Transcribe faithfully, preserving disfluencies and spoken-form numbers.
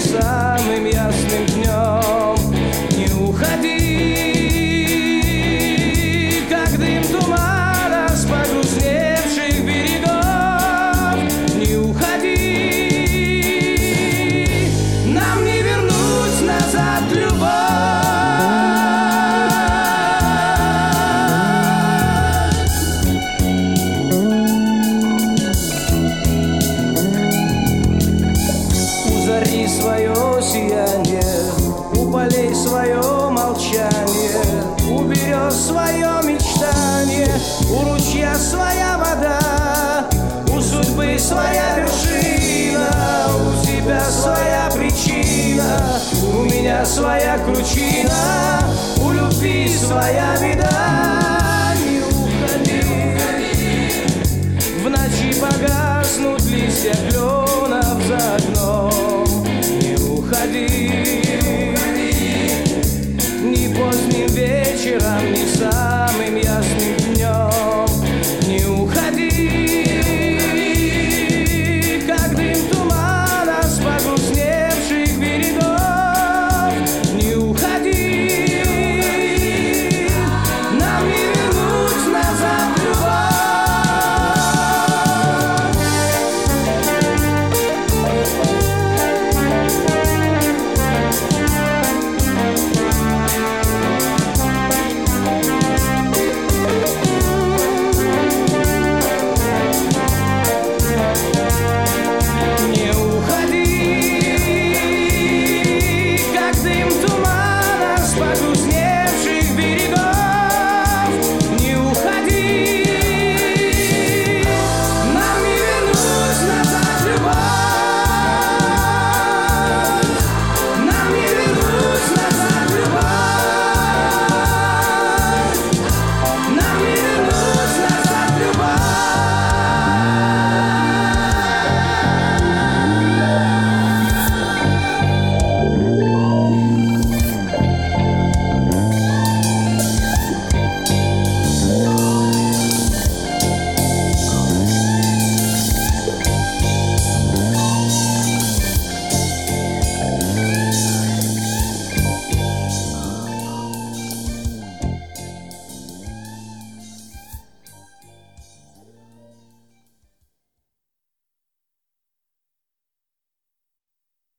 самым ясным днем. Не уходи, как дым тумана с погрустневших берегов. Не уходи, нам не вернуть назад любовь. Свое сияние, у полей свое молчание, у берез свое мечтание, у ручья своя вода, у судьбы своя вершина, у тебя своя причина, у меня своя кручина, у любви своя беда. Не уходи, в ночи погаснут листья кленов за